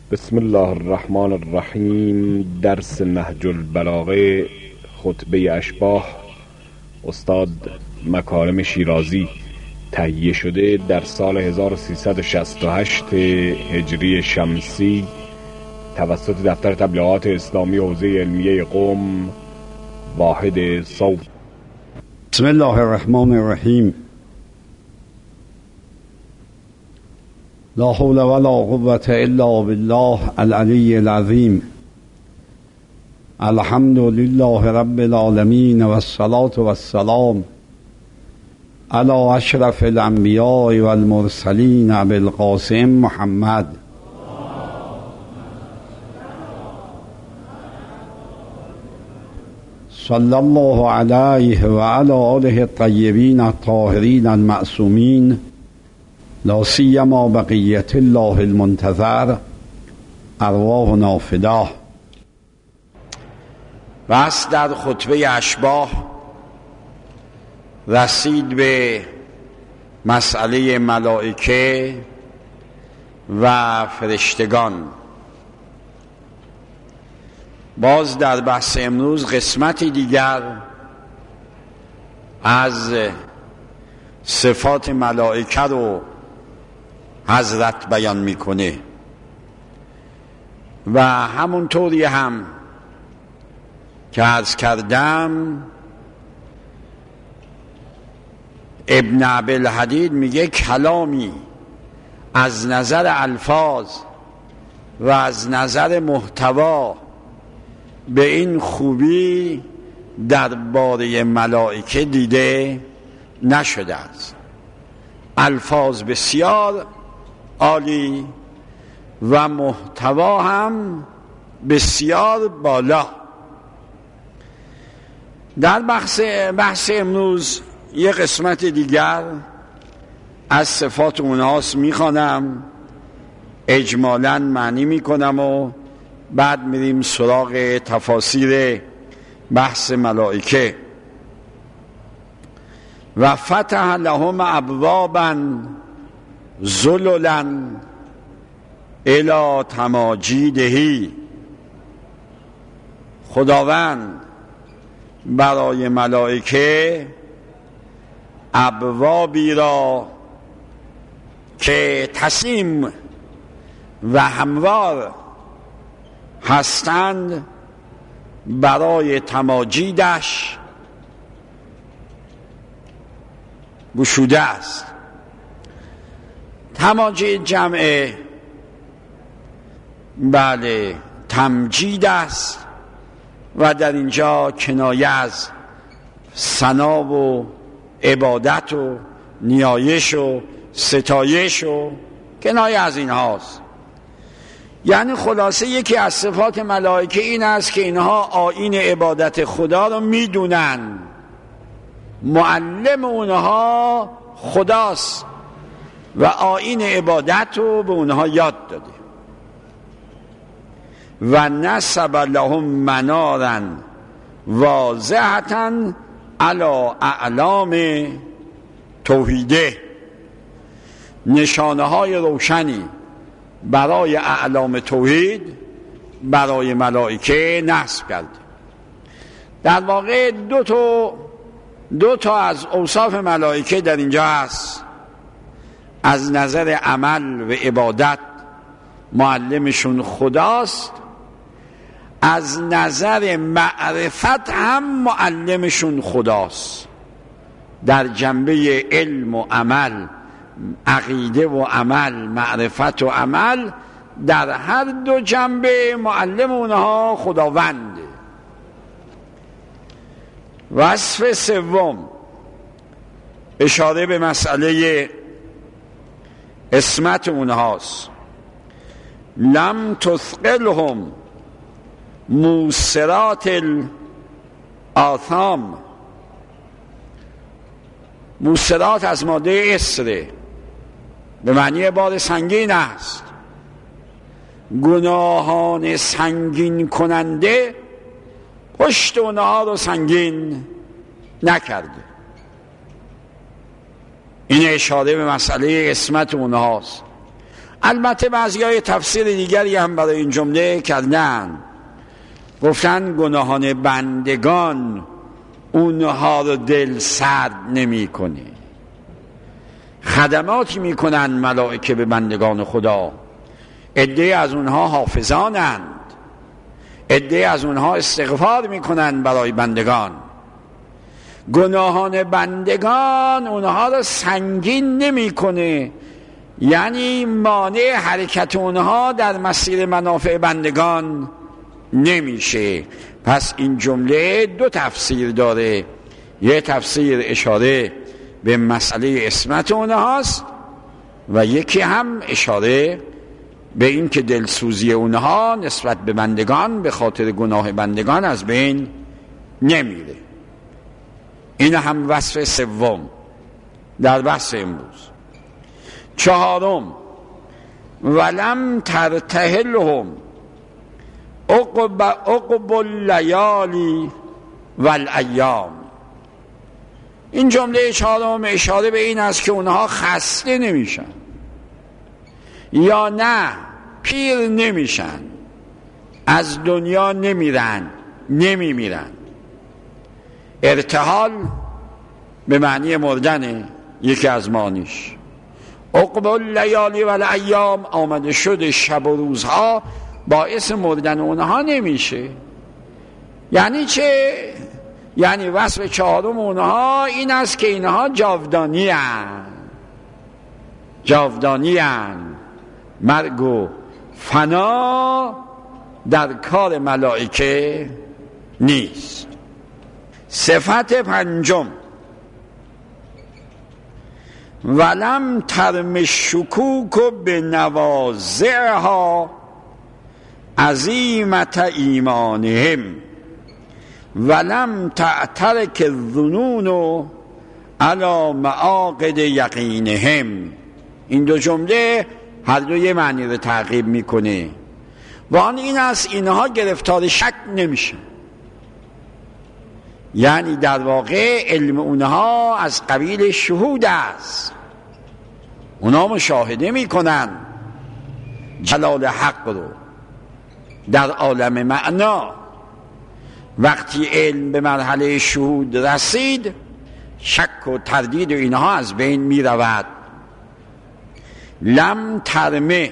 بسم الله الرحمن الرحیم. درس نهج البلاغه، خطبه اشباح، استاد مکارم شیرازی، تهیه شده در سال 1368 هجری شمسی توسط دفتر تبلیغات اسلامی حوزه علمیه قم، واحد صوت. بسم الله الرحمن الرحیم. لا حول ولا قوة الا بالله العلی العظیم. الحمد لله رب العالمین و الصلاة والسلام علی اشرف الانبیاء والمرسلین ابی القاسم محمد. صلی الله علیه و علی آله الطیبین الطاهرین المعصومین، لا سیما بقیت الله المنتظر، ارواحنا فداه. بس در خطبه اشباح رسید به مسئله ملائکه و فرشتگان. باز در بحث امروز قسمتی دیگر از صفات ملائکه رو حضرت بیان میکنه و همونطوری هم که عرض کردم ابن عبدالحدید میگه کلامی از نظر الفاظ و از نظر محتوا به این خوبی درباره ملائکه دیده نشده است. الفاظ بسیار عالی و محتوا هم بسیار بالا. در بحث امروز یه قسمت دیگر از صفات اونهاست میخوانم، اجمالاً معنی میکنم و بعد میریم سراغ تفاسیر بحث ملائکه. و فتح لهم ابوابا ذللا الی تماجیده. خداوند برای ملائکه ابوابی را که تسیم و هموار هستند برای تماجیدش گشوده است. تماجید جمع تمجید است و در اینجا کنایه از ثنا و عبادت و نیایش و ستایش و کنایه از این هاست. یعنی خلاصه یکی از صفات ملائکه این است که اینها آیین عبادت خدا رو میدونن، معلم اونها خداست و آیین عبادت رو به اونها یاد داده. و نصب لهم منارا واضحة علی اعلام توحیده. نشانه های روشنی برای اعلام توحید برای ملائکه نصب کرد. در واقع دو تا از اوصاف ملائکه در اینجا هست. از نظر عمل و عبادت معلمشون خداست، از نظر معرفت هم معلمشون خداست. در جنبه علم و عمل، عقیده و عمل، معرفت و عمل، در هر دو جنبه معلم اونها خداونده. وصف سوم اشاره به مسئله عصمت اونهاست. لم تثقلهم موسرات الآثام. موسرات از ماده اسره، به معنی بار سنگین است. گناهان سنگین کننده پشت اونها رو سنگین نکرده. این اشاره به مسئله عصمت اونهاست. البته بعضیای تفسیر دیگری هم برای این جمله کردن، گفتن گناهان بندگان اونها رو دل سرد نمی کنه. خدماتی می کنن ملائکه به بندگان خدا، عده از اونها حافظانند، عده از اونها استغفار می کنن برای بندگان. گناهان بندگان اونها رو سنگین نمی کنه، یعنی مانع حرکت اونها در مسیر منافع بندگان نمیشه. پس این جمله دو تفسیر داره، یه تفسیر اشاره به مسئله عصمت اونهاست و یکی هم اشاره به این که دلسوزی اونها نسبت به بندگان به خاطر گناه بندگان از بین نمیره. این هم وصف سوم در بحث امروز. چهارم، ولم ترتحلهم عقب اللیالی والایام. این جمله چهارم اشاره به این است که اونها خسته نمیشن یا نه پیر نمیشن، از دنیا نمیمیرن. ارتحال به معنی مردن، یکی از معانیش. عقب اللیالی والایام آمده شد شب و روزها باعث مردن اونها نمیشه. یعنی چه؟ یعنی وصف چهارم اونها این است که اینها جاودانی هستند. مرگ و فنا در کار ملائکه نیست. صفت پنجم، ولم ترم الشکوک به نوازعها عظیمت ایمانهم ولم تعترک الظنون علی معاقد یقینهم. این دو جمله هر دو یه معنی رو تعقیب میکنه و آن این است اینها گرفتار شک نمیشن. یعنی در واقع علم اونها از قبیل شهود است، اونها مشاهده میکنن جلال حق رو در عالم معنا. وقتی علم به مرحله شهود رسید شک و تردید و اینها از بین می رود. لم ترمه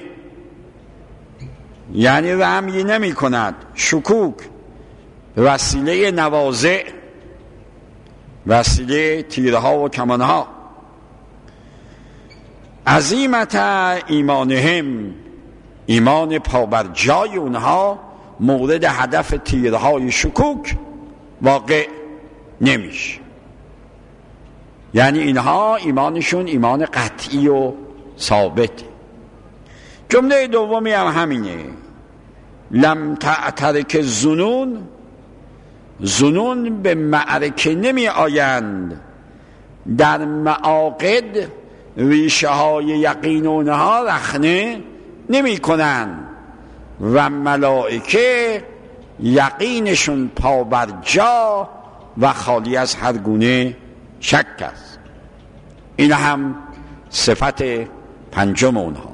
یعنی رمی نمی کند، شکوک وسیله نوازع، وسیله تیرها و کمانها. عظیمت ایمانهم، ایمان پابرجای اونها مورد هدف تیرهای شکوک واقع نمیشه. یعنی اینها ایمانشون ایمان قطعی و ثابته. جمله دومی هم همینه، لم تعترک الظنون. ظنون به معرکه نمی آیند، در معاقد ریشه های یقین اونها رخنه نمی کنند و ملائکه یقینشون پابرجا و خالی از هر گونه شک است. این هم صفت پنجم اونها.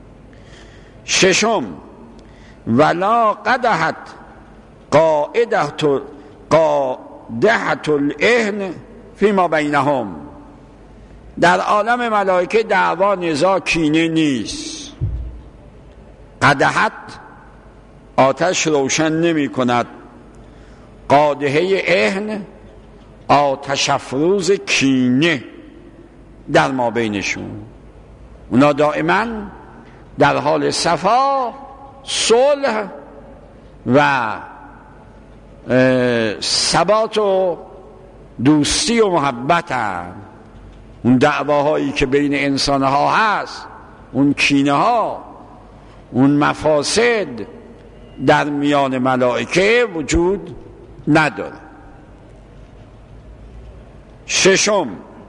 ششم، ولا قدحت قاعدت الاهن فیما بینهم. در عالم ملائکه دعوا، نزاع، کینه نیست. قدحت آتش روشن نمی کند، قادحه اهن آتش افروز کینه در ما بینشون. اونا دائما در حال صفا، صلح و ثبات و دوستی و محبت هم. اون دعواهایی که بین انسانها هست، اون کینه ها، اون مفاسد در میان ملائکه وجود نداره. ششم،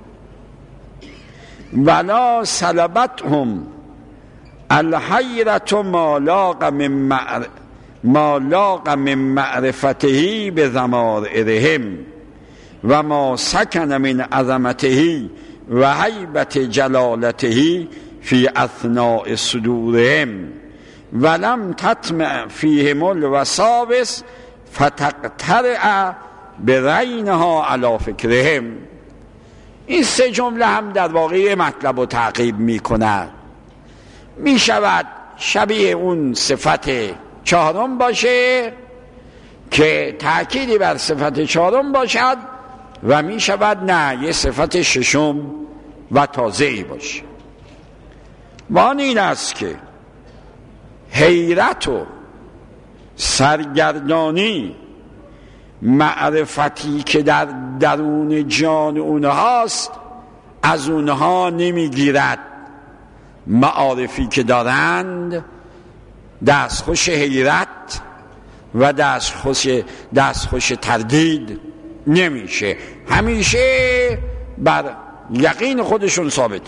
ولا سلبتهم الحیرة ما لاق من معرفته بضمائرهم و ما سکن من عظمته و هیبت جلالته فی اثناء صدورهم ولم تطمع فیهم الوساوس فتقترع برینها علی فکرهم. این سه جمله هم در واقع مطلب رو تعقیب می کند. می شود شبیه اون صفت چهارم باشه که تأکیدی بر صفت چهارم باشد و می شود نه یه صفت ششم و تازه‌ای باشه. و آن این است که حیرت و سرگردانی معرفتی که در درون جان اونهاست از اونها نمیگیرد. معارفی که دارند دستخوش حیرت و دستخوش تردید نمیشه، همیشه بر یقین خودشون ثابتن.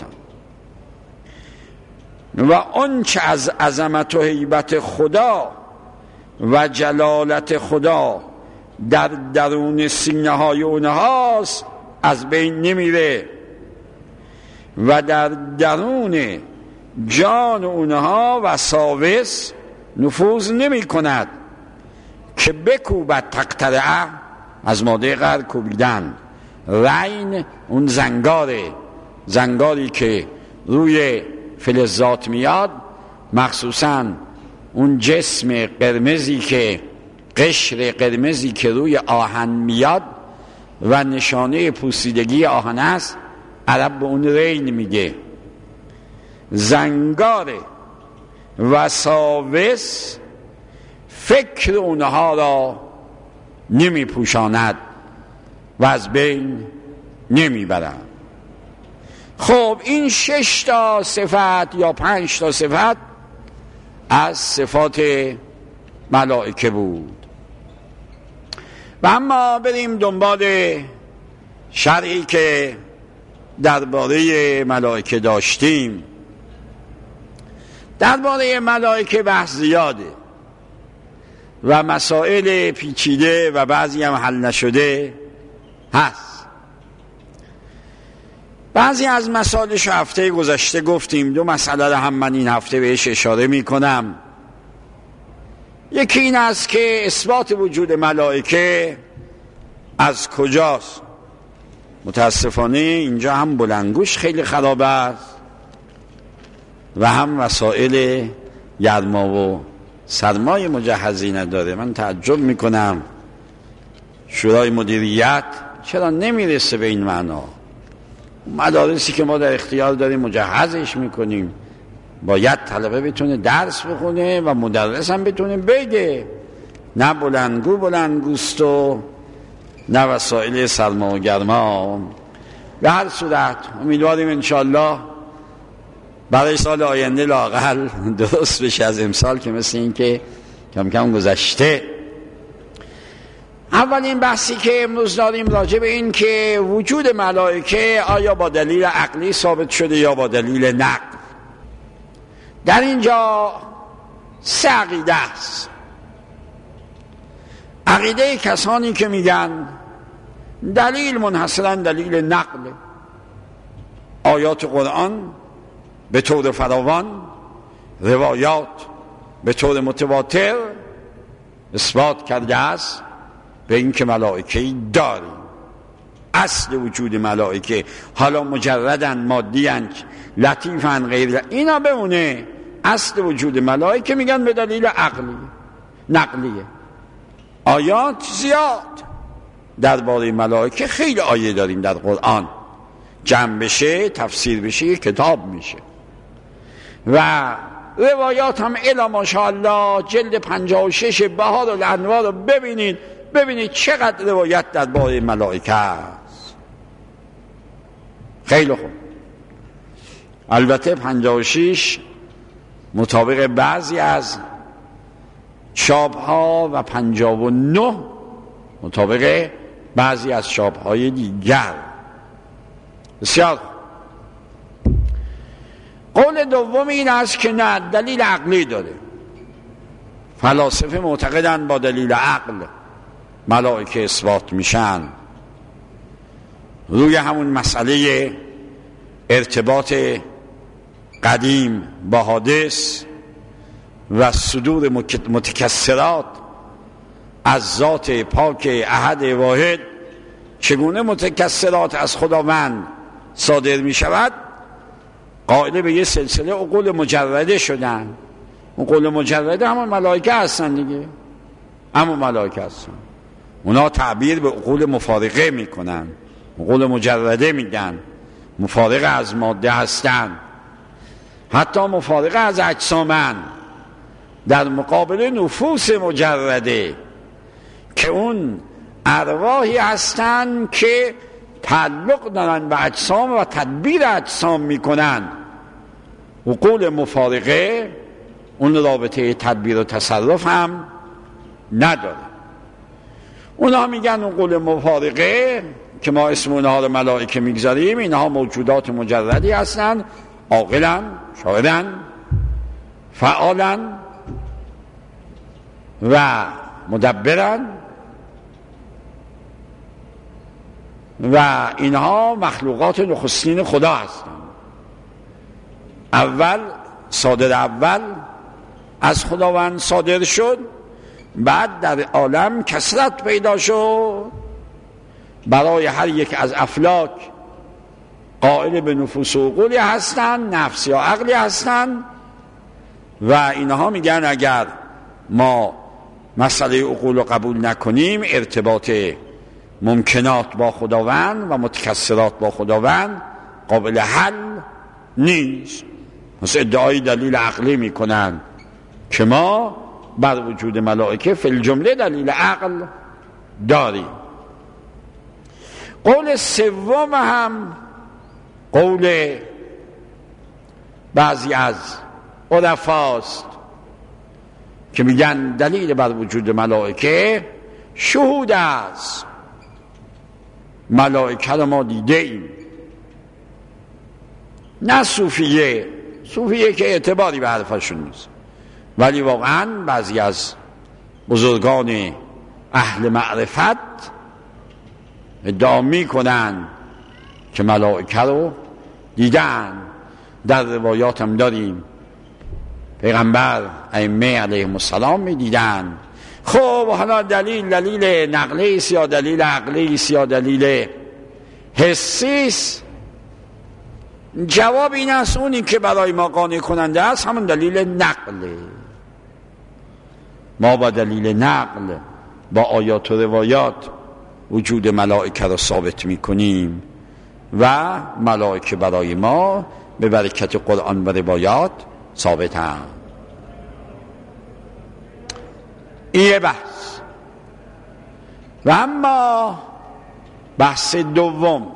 و آنچه از عظمت و هیبت خدا و جلالت خدا در درون سینه های اونهاست از بین نمیره و در درون جان اونها وساوس نفوذ نمی کند که بکوبد تقترعه، از ماده قهر کوبیدن، رین اون زنگاری که روی فلزات میاد، مخصوصا اون جسم قرمزی که قشر قرمزی که روی آهن میاد و نشانه پوسیدگی آهن است، عرب به اون رین میگه. زنگار وساوس فکر اونها را نمی پوشاند و از بین نمی برند. خب این 6 تا صفت یا 5 تا صفت از صفات ملائکه بود. و اما بریم دنبال شرعی که درباره ملائکه داشتیم. درباره ملائکه بحث زیاده و مسائل پیچیده و بعضی هم حل نشده هست. بعضی از مسائلش هفته گذشته گفتیم. 2 مسئله رو هم من این هفته بهش اشاره می کنم. یکی این است که اثبات وجود ملائکه از کجاست. متاسفانه اینجا هم بلندگوش خیلی خراب است و هم وسایل گرما و سرمای مجهزی نداره. من تعجب میکنم شورای مدیریت چرا نمیرسه به این معنا. مدارسی که ما در اختیار داریم مجهزش میکنیم، باید طلبه بتونه درس بخونه و مدرس هم بتونه بگه. نه بلندگوست و نه وسایل سرما و گرما. به هر صورت امیدواریم انشالله برای سال آینده لااقل درست بشه از امسال که مثل این که کم کم گذشته. اولین بحثی که امروز داریم راجع به این که وجود ملائکه آیا با دلیل عقلی ثابت شده یا با دلیل نقل. در اینجا 3 عقیده است. عقیده کسانی که میگن دلیل منحصرا دلیل نقل، آیات قرآن به طور فراوان، روایات به طور متواتر اثبات کرده است به این که ملائکه‌ای داریم. اصل وجود ملائکه، حالا مجردن، مادیان، لطیفن، غیر اینا بمونه، اصل وجود ملائکه میگن به دلیل عقلی نقلیه. آیات زیاد درباره ملائکه، خیلی آیه داریم در قرآن، جمع بشه تفسیر بشه یک کتاب میشه. و روایات هم الا ماشاءالله جلد 56 بهار الانوار رو ببینید چقدر روایت درباره ملائکه است. خیلی خوب. البته 56 مطابق بعضی از چاپ‌ها و 59 مطابق بعضی از چاپ‌های دیگر. بسیار. قول دوم این است که نه، دلیل عقلی داره. فلاسفه معتقدند با دلیل عقل ملائکه اثبات میشن. روی همون مسئله ارتباط قدیم با حادث و صدور متکثرات از ذات پاک احد واحد چگونه متکثرات از خداوند صادر می شود، قائل به یه سلسله عقول مجرده شدن. عقول مجرده همون ملائکه هستن دیگه، همون ملائکه هستن. اونا تعبیر به عقول مفارقه میکنن، عقول مجرده میگن، مفارقه از ماده هستن، حتی مفارقه از اجسامن، در مقابل نفوس مجرده که اون ارواحی هستن که تعلق دارن به اجسام و تدبیر اجسام میکنن. عقول مفارقه اون رابطه تدبیر و تصرف هم نداره. اونها میگن عقول مفارقه که ما اسم اونها رو ملائکه میگذاریم، اینها موجودات مجردی هستن، عاقلن، شاعرن، فعالن و مدبرن و اینها مخلوقات نخستین خدا هستند. اول از خداوند صادر شد، بعد در عالم کثرت پیدا شد، برای هر یک از افلاک قائل به نفوس و عقولی هستند، نفس یا عقلی هستند و اینها میگن اگر ما مسئله عقول رو قبول نکنیم، ارتباط ممکنات با خداوند و متکثرات با خداوند قابل حل نیست. مثل ادعای دلیل عقلی میکنن که ما بر وجود ملائکه فی الجمله دلیل عقل داریم. قول سوم هم قول بعضی از عرفاست که میگن دلیل بر وجود ملائکه شهود است. ملائکه رو ما دیده ایم. نه صوفیه که اعتباری به حرفشون نیست، ولی واقعا بعضی از بزرگان اهل معرفت ادعا میکنن که ملائکه رو دیدن. در روایات هم داریم پیغمبر ائمه علیهم السلام میدیدن. خب حالا دلیل نقلی است یا دلیل عقلی است یا دلیل حسی است؟ جواب این است اونی که برای ما قانع کننده است همون دلیل نقله. ما با دلیل نقل با آیات و روایات وجود ملائکه را ثابت میکنیم و ملائکه برای ما به برکت قرآن و روایات ثابت هم. این بحث. و اما بحث دوم،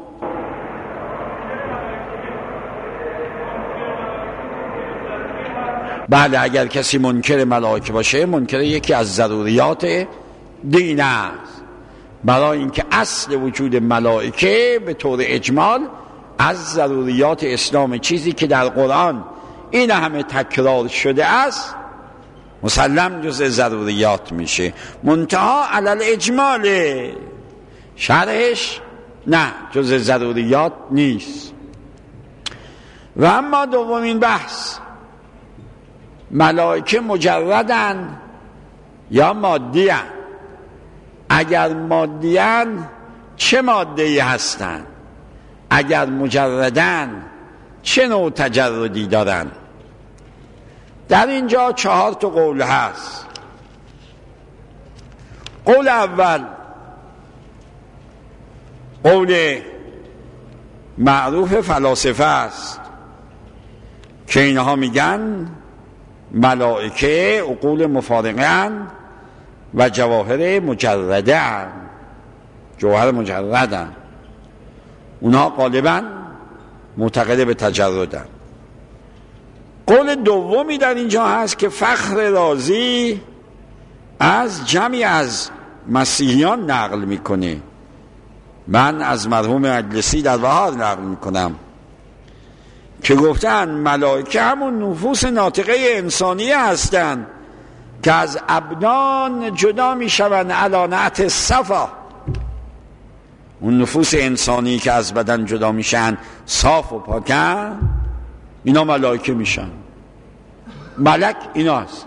بله اگر کسی منکر ملائکه باشه، منکر یکی از ضروریات دین است، برای اینکه اصل وجود ملائکه به طور اجمال از ضروریات اسلام، چیزی که در قرآن این همه تکرار شده است، مسلم جز ضروریات میشه. منتها علل اجماله، شرحش نه جز ضروریات نیست. و اما دومین بحث، ملائکه مجردن یا مادیان؟ اگر مادیان چه ماده‌ای هستند؟ اگر مجردن چه نوع تجردی دارن؟ در اینجا 4 قول هست. قول اول قول معروف فلاسفه است که اینها میگن ملائکه عقول مفارقه اند و جواهر مجرده اند، جوهر مجرده اند. اونها غالبا معتقد به تجردن. قول دومی در اینجا هست که فخر رازی از جمعی از مسیحیان نقل میکنه. من از مرحوم مجلسی در بهار نقل میکنم که گفتن ملائکه همون نفوس ناطقه انسانی هستند که از ابدان جدا میشوند علی نعت صفا. اون نفوس انسانی که از بدن جدا میشن صاف و پاکن، اینا ملائکه میشن. ملک ایناست.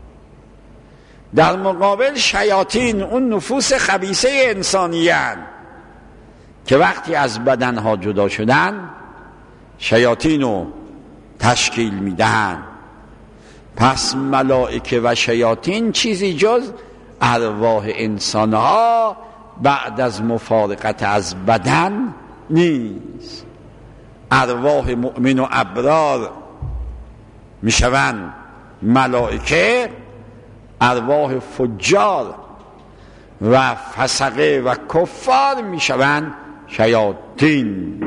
در مقابل شیاطین اون نفوس خبیثه انسانیان که وقتی از بدنها جدا شدن شیاطین رو تشکیل میدن. پس ملائکه و شیاطین چیزی جز ارواح انسانها بعد از مفارقت از بدن نیست. ارواح مؤمن و ابرار میشوند ملائکه، ارواح فجار و فسقه و کفار میشوند شیاطین.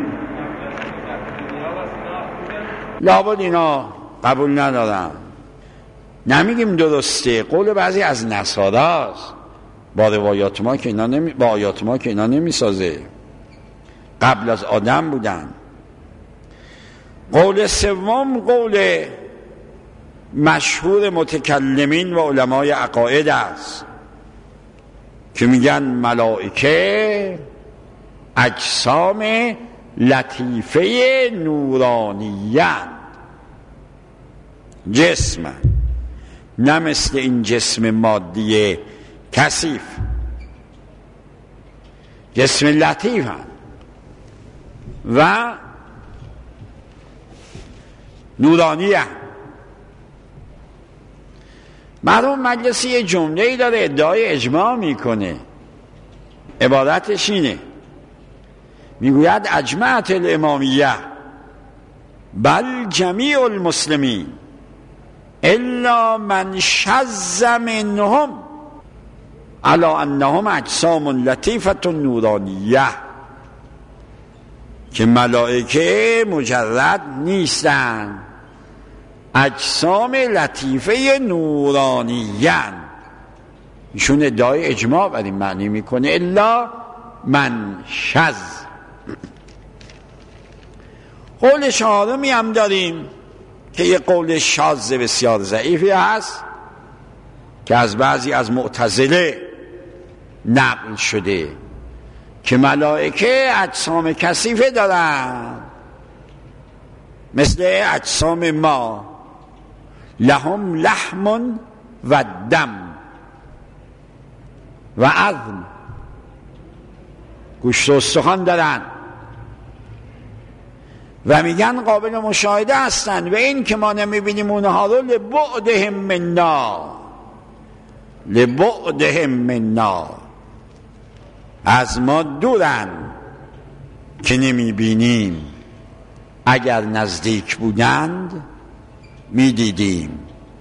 لابد اینا قبول ندارن. نمیگیم درسته، قول بعضی از نصاراست، با روایات ما که اینا با آیات ما که اینا نمیسازه. قبل از آدم بودن. قول سوم قول مشهور متکلمین و علمای عقاید است که میگن ملائکه اجسام لطیفه نورانیان، جسم نه مثل این جسم مادی کثیف، جسم لطیف هم و نورانی هم. مرحوم مجلسی یه جمله‌ای داره ادعای اجماع میکنه، عبارتش اینه، میگوید اجمعت الامامیه بل جمیع المسلمین الا من شذ منهم علی انهم اجسام لطیفه نورانیه، که ملائکه مجرد نیستن، اجسام لطیفه نورانیان. ایشون ادعای اجماع بر این معنی میکنه الا من شذ. قول چهارمی هم داریم که یه قول شاذ بسیار ضعیفی هست که از بعضی از معتزله نقل شده که ملائکه اجسام کثیفه دارن مثل اجسام ما، لهم لحم و دم و عظم، گوشت و استخوان دارن و میگن قابل مشاهده هستن و این که ما نمیبینیم اونها رو لبعدهم منا، از ما دورن که نمیبینیم، اگر نزدیک بودند میدیدیم.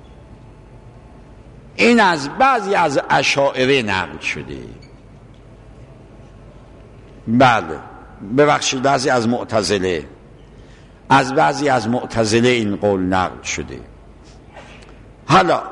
این از بعضی از اشاعره نقل شده. بله ببخشید، بعضی از معتزله، از بعضی از معتزله این قول نقل شده. حالا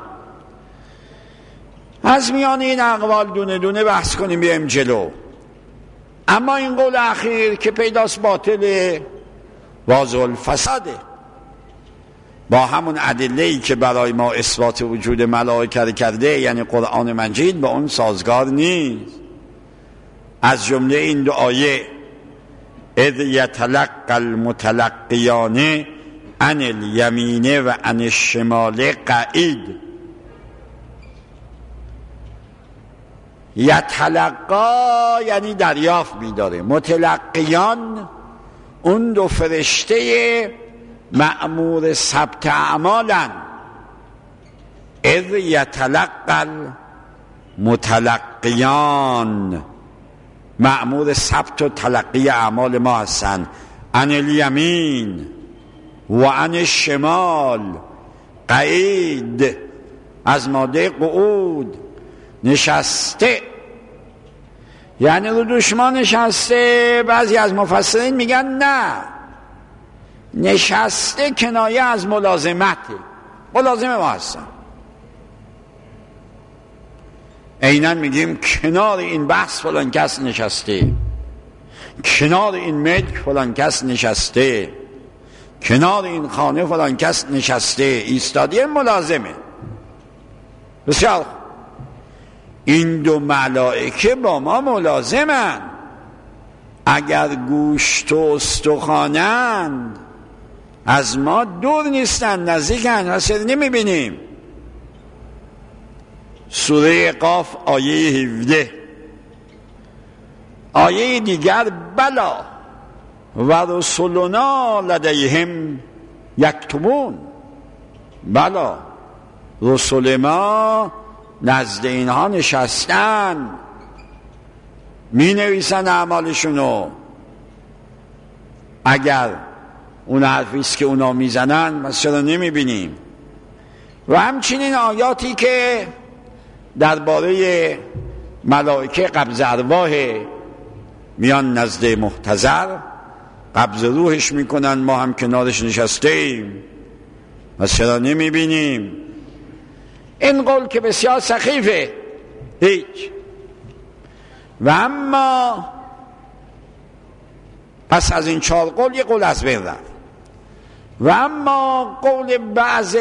از میان این اقوال دونه دونه بحث کنیم بیایم جلو. اما این قول اخیر که پیداست باطله، واضح الفساده، با همون ادله‌ای که برای ما اثبات وجود ملائکه کرده، یعنی قرآن مجید، با اون سازگار نیست. از جمله این دو آیه اذ یتلقی المتلقیان عن الیمین و عن الشمال قعید. یتلقا یعنی دریافت می‌داره، متلقیان اون دو فرشته مأمور ثبت اعمالن. اذ یتلقی المتلقیان مأمور ثبت و تلقی اعمال ما هستن. عن الیمین و عن الشمال قعید، از ماده قعود، نشسته، یعنی رو دشمن نشسته. بعضی از مفسرین میگن نه، نشسته کنایه از ملازمته، ملازم ما هستن. عیناً میگیم کنار این بحث فلان کس نشسته، کنار این ملک فلان کس نشسته، کنار این خانه فلان کس نشسته، ایستادی ملازمه. بسیار این دو ملائکه با ما ملازمن. اگر گوشت و استخوانند از ما دور نیستن، نزدیکن، واسه نمیبینیم. سوره قاف آیه 17. آیه دیگر بلا و رسولنا لدیهم یکتبون، بلا رسول ما نزد اینها نشستن می نویسن اعمالشونو. اگر اون حرفیست که اونا میزنن ما چرا نمی بینیم؟ و همچنین آیاتی که درباره ملائکه قبض ارواح میان نزد محتضر قبض روحش میکنن، ما هم کنارش نشستیم و چرا نمیبینیم؟ این قول که بسیار سخیفه، هیچ. و اما پس از این 4 قول یه قول از بین رفت. و اما قول بعض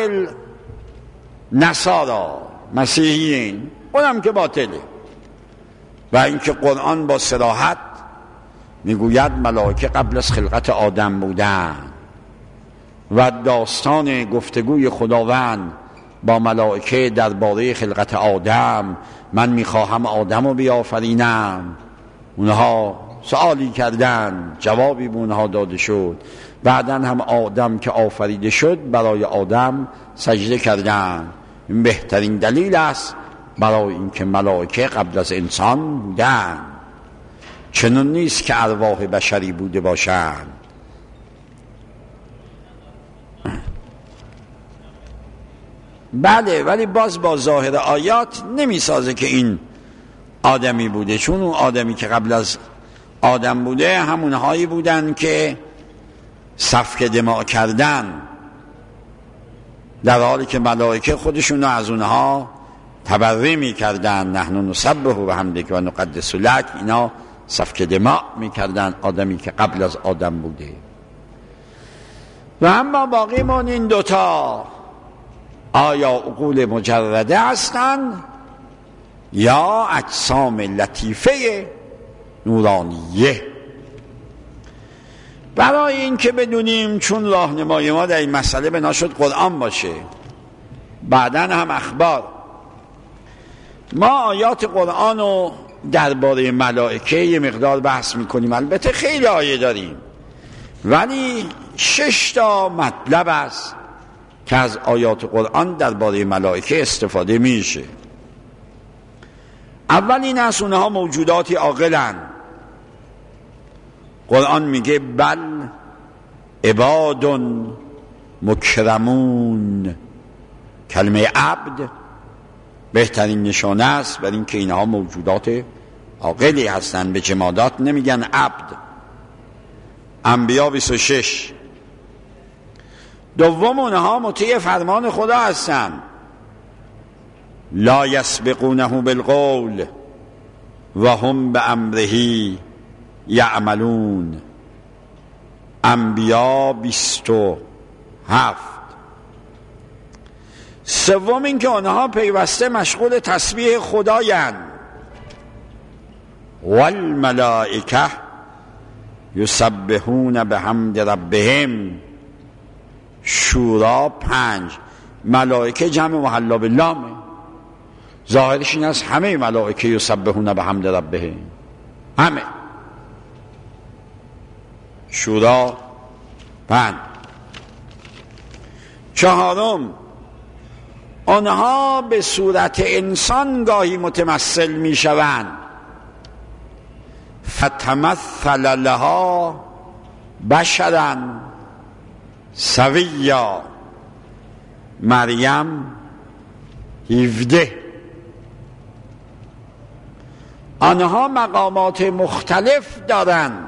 نصارا مسیحیین اونم که باطله. و اینکه قرآن با صراحت میگوید ملائکه قبل از خلقت آدم بودن و داستان گفتگوی خداوند با ملائکه درباره خلقت آدم، من میخواهم آدم رو بیافرینم، اونها سوالی کردن، جوابی به اونها داده شد، بعداً هم آدم که آفریده شد برای آدم سجده کردن. این بهترین دلیل است برای اینکه ملائکه قبل از انسان بودن، چنون نیست که ارواح بشری بوده باشند. بله، ولی باز با ظاهر آیات نمیسازه که این آدمی بوده، چون اون آدمی که قبل از آدم بوده همونهایی بودن که سفک دماء کردن، در حالی که ملائکه خودشون از اونها تبرئه میکردن. نحن نسبح بحمدک و نقدس لک، اینا سفک دماء میکردن آدمی که قبل از آدم بوده. و اما باقی من این دوتا، آیا عقول مجرده هستند یا اجسام لطیفه نورانیه؟ برای این که بدونیم، چون راهنمای ما در این مسئله بنا شد قرآن باشه، بعداً هم اخبار، ما آیات قرآن رو درباره ملائکه یه مقدار بحث میکنیم. البته خیلی آیه داریم، ولی 6 تا مطلب است که از آیات قرآن درباره ملائکه استفاده میشه. اول این است اونها موجوداتی عاقلن. قرآن میگه بل عباد مکرمون. کلمه عبد بهترین نشانه است بر اینکه اینها موجودات عاقلی هستند، به جمادات نمیگن عبد. انبیا 26. دوم اونها مطیع فرمان خدا هستند. لا یسبقونه بالقول و هم بامره یعملون. انبیا 27. سوم این که آنها پیوسته مشغول تسبیح خدایند. والملائکه یسبحون بحمد ربهم. شورا 5. ملائکه جمع محلا باللامه، ظاهرش این است همه ملائکه یسبحون بحمد ربهم، همه. شورا 5. چهارم آنها به صورت انسان گاهی متمثل می شوند. فتمثل لها بشرا سویا. مریم 17. آنها مقامات مختلف دارند.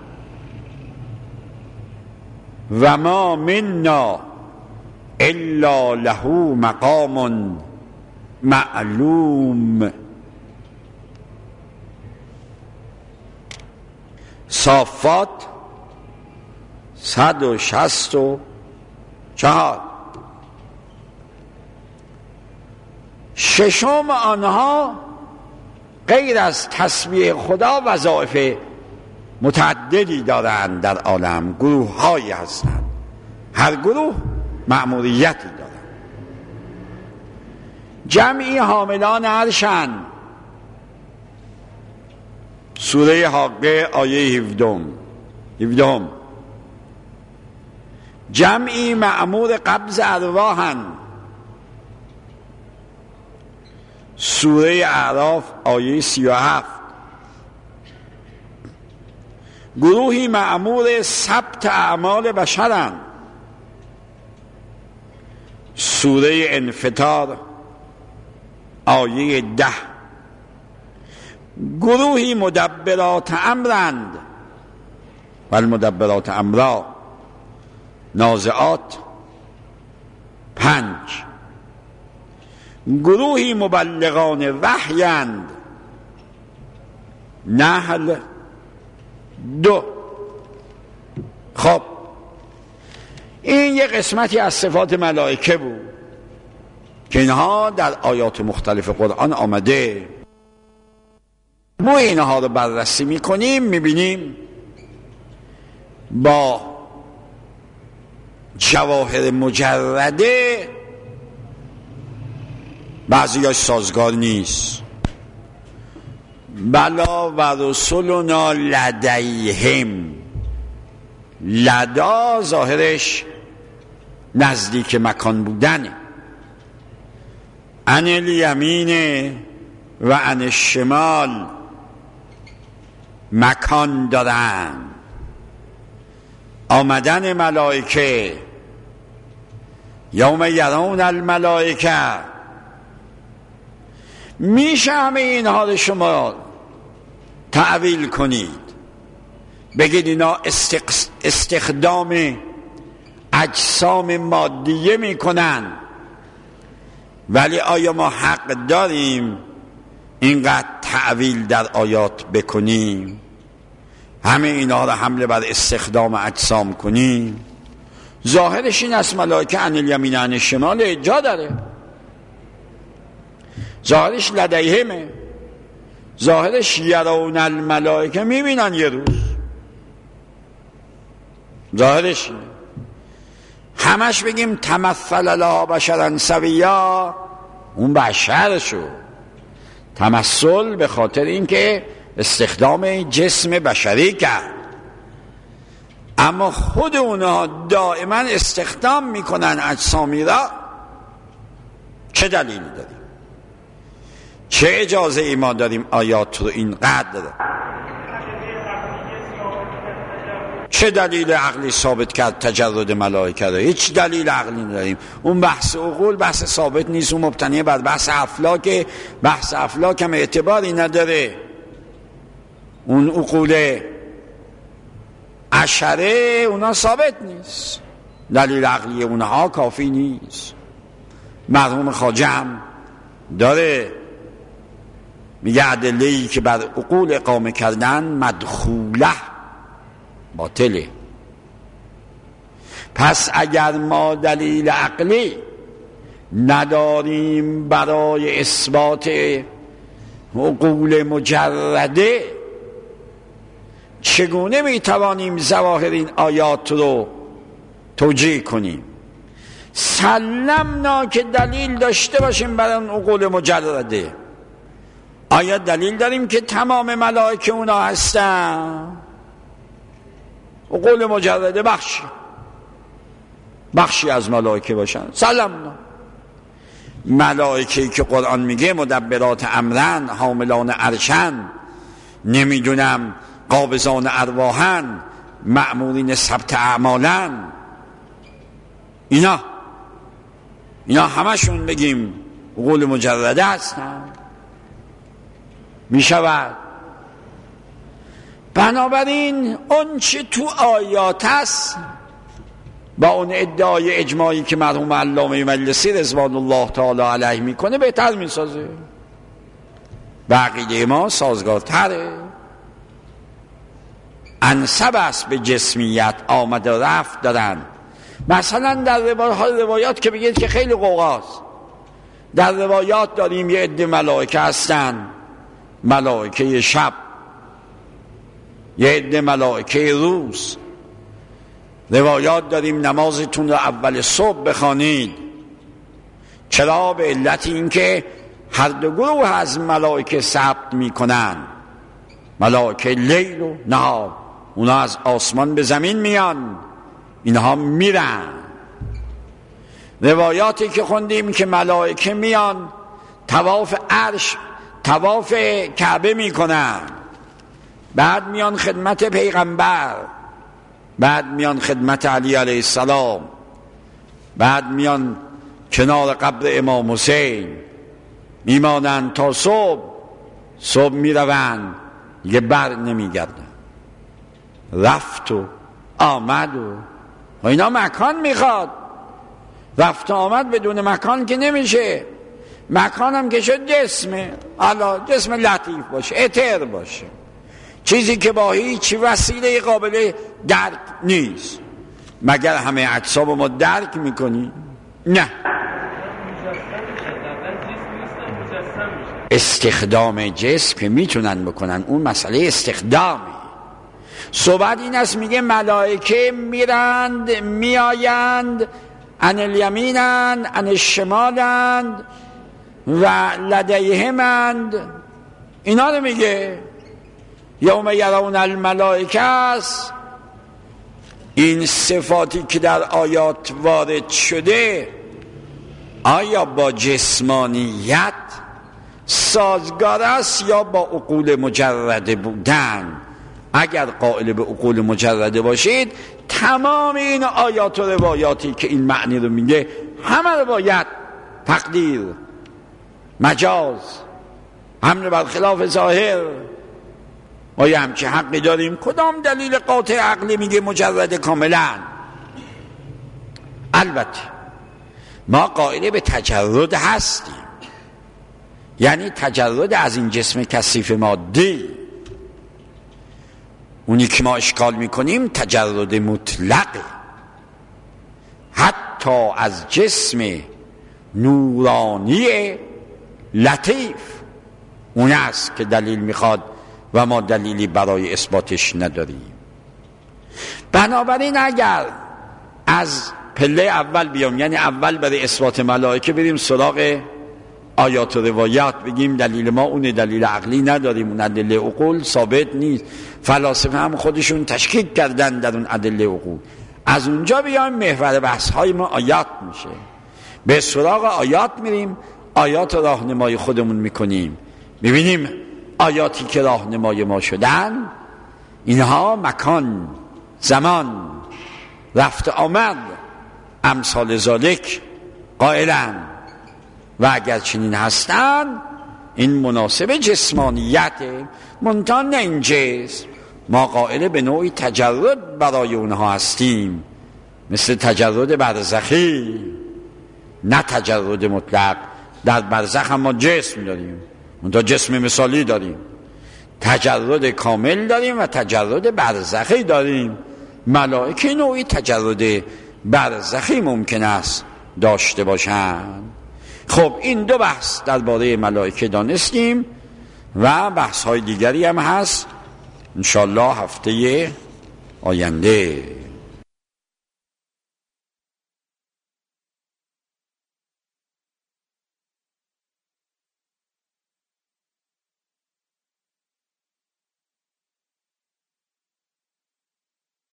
و ما منا الا له مقام معلوم. صافات 164. ششم آنها غیر از تسبیح خدا وظایف متعددی دارند در عالم، گروه هایی هستند. هر گروه مأموریتی دارن. جمعی حاملان عرشن، سوره حاقه آیه 17. جمعی مأمور قبض ارواحن، سوره اعراف آیه 37. گروهی مأمور ثبت اعمال بشرن، سوره انفطار آیه 10. گروهی مدبرات امرند و المدبرات امرا، نازعات 5. گروهی مبلغان وحیند، نحل 2. خب این یه قسمتی از صفات ملائکه بود که اینها در آیات مختلف قرآن آمده. ما اینها رو بررسی میکنیم، میبینیم با جواهر مجرده بعضیاش سازگار نیست. بلا و رسولنا لدیهم، لدا ظاهرش نزدیک مکان بودنه، عن الیمین و عن الشمال مکان دارن. آمدن ملائکه، یوم یرون الملائکه، میشه همه اینها رو شما تعویل کنید، بگید اینا استخدام اجسام مادیه میکنن، ولی آیا ما حق داریم اینقدر تعویل در آیات بکنیم؟ همه اینا رو حمله بر استخدام اجسام کنیم؟ ظاهرش این است ملائکه عن الیمین عن الشمال جا داره، ظاهرش لدیهمه، ظاهرش یرون الملائکه، میبینن یه روز، ظاهرش همش بگیم تمثل لها بشرا سویا، اون بشر شو تمثل به خاطر اینکه استخدام جسم بشری کرد، اما خود اونها دائما استخدام میکنن اجسامی را. چه دلیلی داریم؟ چه اجازه ای ما داریم آیات رو اینقدر؟ چه دلیل عقلی ثابت کرد تجرد ملائکه رو؟ هیچ دلیل عقلی نداریم. اون بحث عقول بحث ثابت نیست، اون مبتنی بر بحث افلاک، بحث افلاک هم اعتباری نداره. اون عقول عشره اونا ثابت نیست، دلیل عقلی اونها کافی نیست. مرحوم خواجه هم داره میگه ادله‌ای که بر عقول اقامه کردن مدخوله، باطله. پس اگر ما دلیل عقلی نداریم برای اثبات عقول مجرده، چگونه میتوانیم ظواهر این آیات رو توجیه کنیم؟ سلمنا که دلیل داشته باشیم برای اون عقول مجرده. آیا دلیل داریم که تمام ملائکه اونا هستن؟ عقول مجرده بخشی از ملائکه باشن، سلمنا. ملائکه‌ای که قرآن میگه مدبرات امرن، حاملان عرشن، نمیدونم قابضان ارواحن، مأمورین ثبت اعمالن، اینا همشون بگیم عقول مجرده هستن؟ میشود. بنابراین اون چه تو آیات هست با اون ادعای اجماعی که مرحوم علامه مجلسی رضوان الله تعالی علیه میکنه بهتر میسازه، بقیده ما سازگارتره. انسب است به جسمیت، آمد و رفت دارن. مثلا در روایات که بگید که خیلی قوقاست، در روایات داریم یه عده ملائکه هستن، ملائکه شب، یه عده ملائکه روز، روایات داریم نمازتون رو اول صبح بخوانید. چرا؟ به علت این که هر دو گروه از ملائکه ثبت میکنن، ملائکه لیل و نهار. اونا از آسمان به زمین میان، اینها میرن. روایاتی که خوندیم که ملائکه میان طواف عرش، طواف کعبه میکنن، بعد میان خدمت پیغمبر، بعد میان خدمت علی علیه السلام، بعد میان کنار قبر امام حسین، میمانند تا صبح میروند، یه بر نمیگردن. رفت و آمد و اینا مکان میخواد. رفت و آمد بدون مکان که نمیشه. مکان هم که شد جسمه، حالا جسم لطیف باشه، اتر باشه، چیزی که با هیچ وسیله قابل درک نیست. مگر همه اجسام ما درک میکنی؟ نه. استخدام جسم که میتونن بکنن، اون مسئله استخدامه. صحبت این است، میگه ملائکه میرند میآیند، عن الیمینند، عن الشمالند و لدیهمند. اینا رو میگه یوم یرون الملائکه است. این صفاتی که در آیات وارد شده آیا با جسمانیت سازگار است یا با عقول مجرده بودن؟ اگر قائل به عقول مجرده باشید، تمام این آیات و روایاتی که این معنی رو میگه همه رو باید تقدیر، مجاز، حمل بر خلاف ظاهر. ما یه همچه حقی داریم؟ کدام دلیل قاطع عقلی میگه مجرد کاملا؟ البته ما قائل به تجرد هستیم، یعنی تجرد از این جسم کثیف مادی. اونی که ما اشکال میکنیم تجرد مطلقه، حتی از جسم نورانی لطیف. اون است که دلیل میخواد و ما دلیلی برای اثباتش نداریم. بنابراین اگر از پله اول بیام، یعنی اول برای اثبات ملائکه بریم سراغ آیات و روایات، بگیم دلیل ما اون دلیل عقلی نداریم، اون ادله عقول ثابت نیست، فلاسفه هم خودشون تشکیک کردن در اون ادله عقول، از اونجا بیایم محور بحث های ما آیات میشه. به سراغ آیات میریم، آیات راهنمای خودمون میکنیم، میبینیم آیاتی که راهنمای ما شدن اینها مکان، زمان، رفت آمد، امثال ذالک قائلن. و اگر چنین هستن این مناسب جسمانیته، منتها نه این جسم. ما قائل به نوعی تجرد برای اونها هستیم، مثل تجرد برزخی، نه تجرد مطلق. در برزخ هم ما جسم داریم، منتها جسم مثالی داریم، تجرد کامل داریم و تجرد برزخی داریم. ملائکه نوعی تجرد برزخی ممکن است داشته باشند. خب این دو بحث درباره ملائکه دانستیم و بحث های دیگری هم هست انشالله هفته آینده.